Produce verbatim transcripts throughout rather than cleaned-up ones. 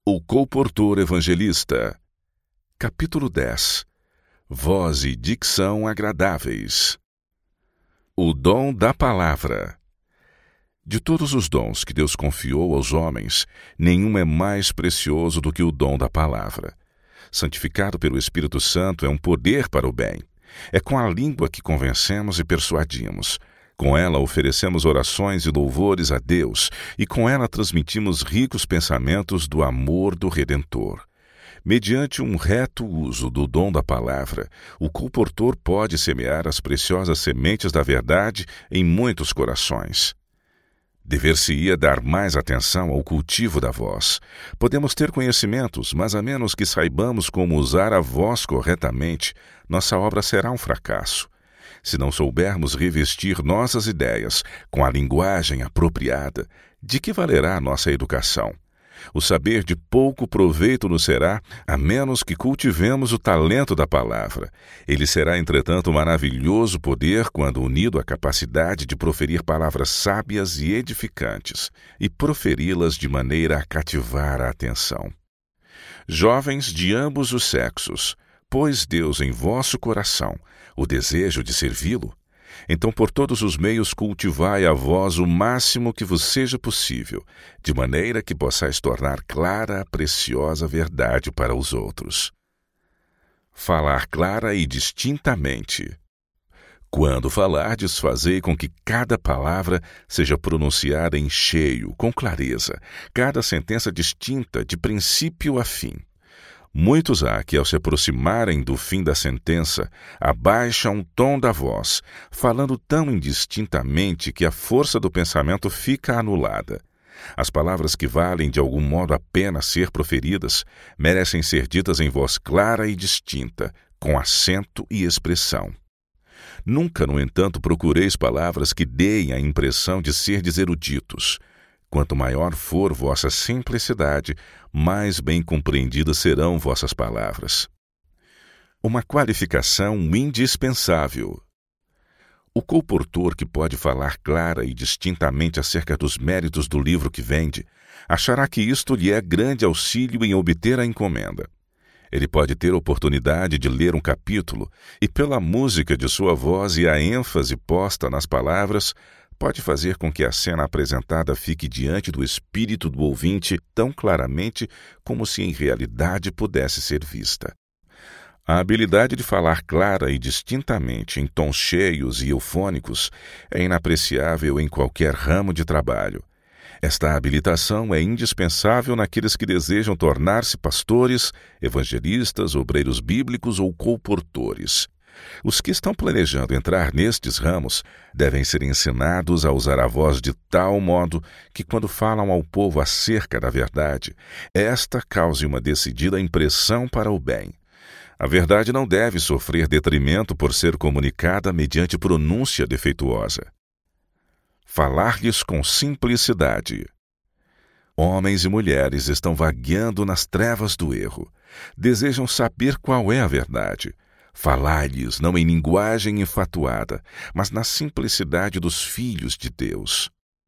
O Colportor Evangelista. Capítulo dez. Voz e dicção agradáveis. O dom da palavra. De todos os dons que Deus confiou aos homens, nenhum é mais precioso do que o dom da palavra. Santificado pelo Espírito Santo é um poder para o bem. É com a língua que convencemos e persuadimos. Com ela oferecemos orações e louvores a Deus, e com ela transmitimos ricos pensamentos do amor do Redentor. Mediante um reto uso do dom da palavra, o colportor pode semear as preciosas sementes da verdade em muitos corações. Dever-se-ia dar mais atenção ao cultivo da voz. Podemos ter conhecimentos, mas a menos que saibamos como usar a voz corretamente, nossa obra será um fracasso. Se não soubermos revestir nossas ideias com a linguagem apropriada, de que valerá a nossa educação? O saber de pouco proveito nos será, a menos que cultivemos o talento da palavra. Ele será, entretanto, um maravilhoso poder quando unido à capacidade de proferir palavras sábias e edificantes, e proferi-las de maneira a cativar a atenção. Jovens de ambos os sexos, pôs Deus em vosso coração o desejo de servi-lo? Então, por todos os meios, cultivai a vós o máximo que vos seja possível, de maneira que possais tornar clara a preciosa verdade para os outros. Falar clara e distintamente. Quando falardes, fazei com que cada palavra seja pronunciada em cheio, com clareza, cada sentença distinta, de princípio a fim. Muitos há que, ao se aproximarem do fim da sentença, abaixam o tom da voz, falando tão indistintamente que a força do pensamento fica anulada. As palavras que valem de algum modo a pena ser proferidas merecem ser ditas em voz clara e distinta, com acento e expressão. Nunca, no entanto, procureis palavras que deem a impressão de serdes eruditos. Quanto maior for vossa simplicidade, mais bem compreendidas serão vossas palavras. Uma qualificação indispensável. O colportor que pode falar clara e distintamente acerca dos méritos do livro que vende, achará que isto lhe é grande auxílio em obter a encomenda. Ele pode ter oportunidade de ler um capítulo e, pela música de sua voz e a ênfase posta nas palavras, pode fazer com que a cena apresentada fique diante do espírito do ouvinte tão claramente como se em realidade pudesse ser vista. A habilidade de falar clara e distintamente em tons cheios e eufônicos é inapreciável em qualquer ramo de trabalho. Esta habilitação é indispensável naqueles que desejam tornar-se pastores, evangelistas, obreiros bíblicos ou colportores. Os que estão planejando entrar nestes ramos devem ser ensinados a usar a voz de tal modo que, quando falam ao povo acerca da verdade, esta cause uma decidida impressão para o bem. A verdade não deve sofrer detrimento por ser comunicada mediante pronúncia defeituosa. Falar-lhes com simplicidade. Homens e mulheres estão vagueando nas trevas do erro. Desejam saber qual é a verdade. Falai-lhes não em linguagem enfatuada, mas na simplicidade dos filhos de Deus.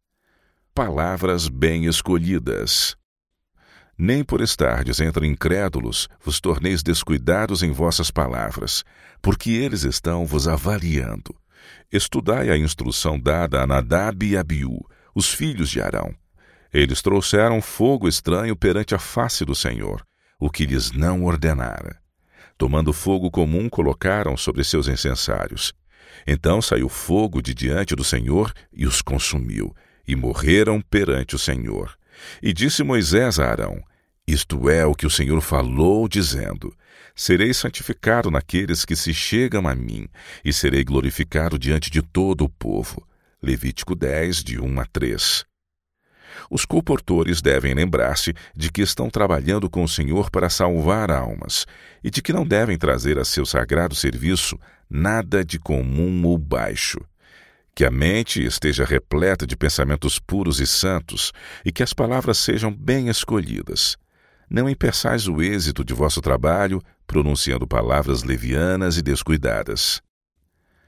Palavras bem escolhidas. Nem por estardes entre incrédulos vos torneis descuidados em vossas palavras, porque eles estão vos avaliando. Estudai a instrução dada a Nadab e Abiú, os filhos de Arão. Eles trouxeram fogo estranho perante a face do Senhor, o que lhes não ordenara. Tomando fogo comum, colocaram sobre seus incensários. Então saiu fogo de diante do Senhor e os consumiu, e morreram perante o Senhor. E disse Moisés a Arão: Isto é o que o Senhor falou, dizendo: Serei santificado naqueles que se chegam a mim, e serei glorificado diante de todo o povo. Levítico dez, de um a três. Os colportores devem lembrar-se de que estão trabalhando com o Senhor para salvar almas e de que não devem trazer a seu sagrado serviço nada de comum ou baixo. Que a mente esteja repleta de pensamentos puros e santos e que as palavras sejam bem escolhidas. Não impeçais o êxito de vosso trabalho pronunciando palavras levianas e descuidadas.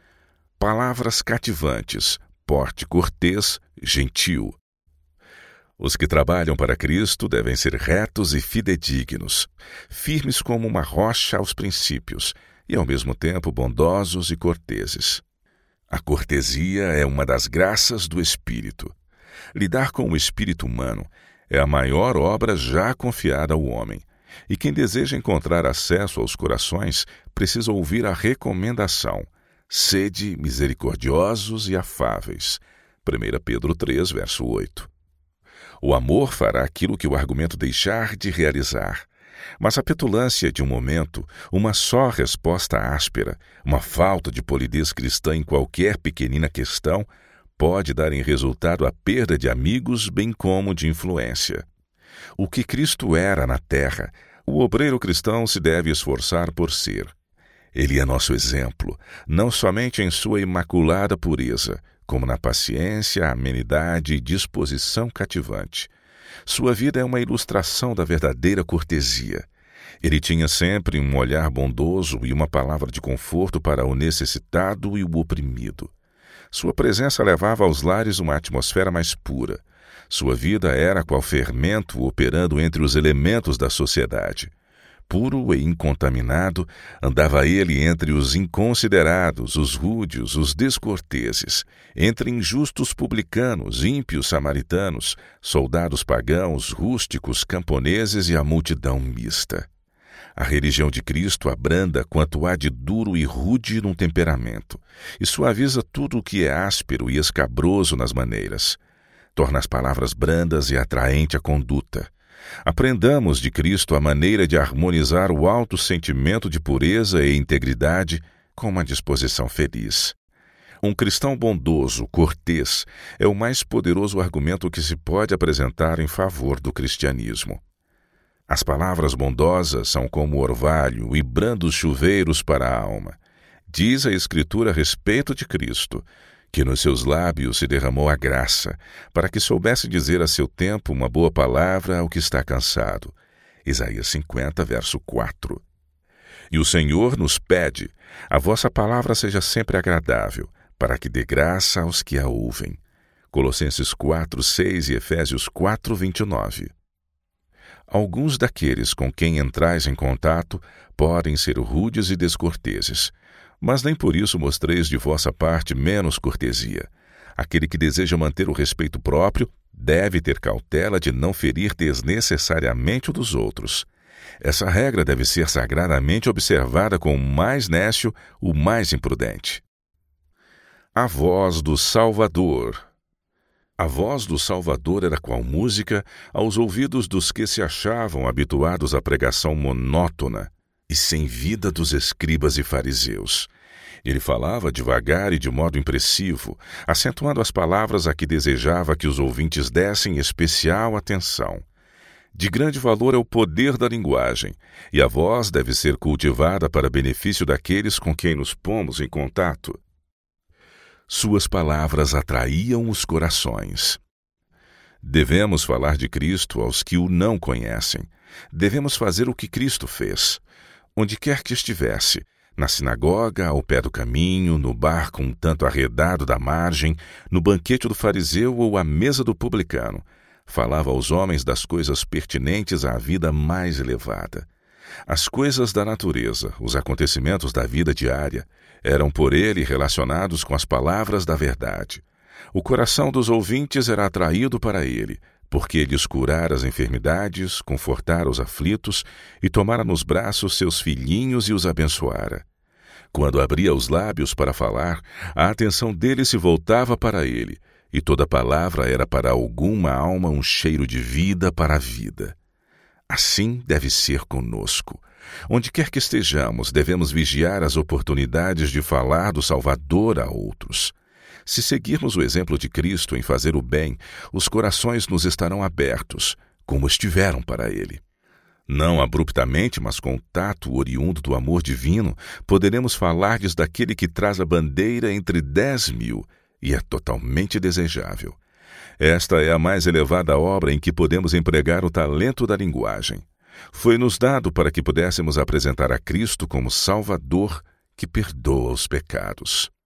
Palavras cativantes, porte cortês, gentil. Os que trabalham para Cristo devem ser retos e fidedignos, firmes como uma rocha aos princípios e, ao mesmo tempo, bondosos e corteses. A cortesia é uma das graças do Espírito. Lidar com o espírito humano é a maior obra já confiada ao homem, e quem deseja encontrar acesso aos corações precisa ouvir a recomendação: sede misericordiosos e afáveis. primeira Pedro três, verso oito. O amor fará aquilo que o argumento deixar de realizar. Mas a petulância de um momento, uma só resposta áspera, uma falta de polidez cristã em qualquer pequenina questão, pode dar em resultado a perda de amigos bem como de influência. O que Cristo era na terra, o obreiro cristão se deve esforçar por ser. Ele é nosso exemplo, não somente em sua imaculada pureza, como na paciência, amenidade e disposição cativante. Sua vida é uma ilustração da verdadeira cortesia. Ele tinha sempre um olhar bondoso e uma palavra de conforto para o necessitado e o oprimido. Sua presença levava aos lares uma atmosfera mais pura. Sua vida era qual fermento operando entre os elementos da sociedade. Puro e incontaminado, andava ele entre os inconsiderados, os rudes, os descorteses, entre injustos publicanos, ímpios samaritanos, soldados pagãos, rústicos, camponeses e a multidão mista. A religião de Cristo abranda quanto há de duro e rude no temperamento, e suaviza tudo o que é áspero e escabroso nas maneiras. Torna as palavras brandas e atraente a conduta. Aprendamos de Cristo a maneira de harmonizar o alto sentimento de pureza e integridade com uma disposição feliz. Um cristão bondoso, cortês, é o mais poderoso argumento que se pode apresentar em favor do cristianismo. As palavras bondosas são como orvalho e brandos chuveiros para a alma. Diz a Escritura a respeito de Cristo, que nos seus lábios se derramou a graça, para que soubesse dizer a seu tempo uma boa palavra ao que está cansado. Isaías cinquenta, verso quatro. E o Senhor nos pede: a vossa palavra seja sempre agradável, para que dê graça aos que a ouvem. Colossenses quatro, seis e Efésios quatro, vinte e nove. Alguns daqueles com quem entrais em contato podem ser rudes e descorteses, mas nem por isso mostreis de vossa parte menos cortesia. Aquele que deseja manter o respeito próprio deve ter cautela de não ferir desnecessariamente o dos outros. Essa regra deve ser sagradamente observada com o mais nécio, o mais imprudente. A voz do Salvador. A voz do Salvador era qual música aos ouvidos dos que se achavam habituados à pregação monótona e sem vida dos escribas e fariseus. Ele falava devagar e de modo impressivo, acentuando as palavras a que desejava que os ouvintes dessem especial atenção. De grande valor é o poder da linguagem, e a voz deve ser cultivada para benefício daqueles com quem nos pomos em contato. Suas palavras atraíam os corações. Devemos falar de Cristo aos que o não conhecem. Devemos fazer o que Cristo fez. Onde quer que estivesse, na sinagoga, ao pé do caminho, no barco um tanto arredado da margem, no banquete do fariseu ou à mesa do publicano, falava aos homens das coisas pertinentes à vida mais elevada. As coisas da natureza, os acontecimentos da vida diária, eram por ele relacionados com as palavras da verdade. O coração dos ouvintes era atraído para ele, porque lhes curara as enfermidades, confortara os aflitos e tomara nos braços seus filhinhos e os abençoara. Quando abria os lábios para falar, a atenção dele se voltava para ele, e toda palavra era para alguma alma um cheiro de vida para a vida. Assim deve ser conosco. Onde quer que estejamos, devemos vigiar as oportunidades de falar do Salvador a outros. Se seguirmos o exemplo de Cristo em fazer o bem, os corações nos estarão abertos, como estiveram para Ele. Não abruptamente, mas com tato oriundo do amor divino, poderemos falar-lhes daquele que traz a bandeira entre dez mil e é totalmente desejável. Esta é a mais elevada obra em que podemos empregar o talento da linguagem. Foi-nos dado para que pudéssemos apresentar a Cristo como Salvador que perdoa os pecados.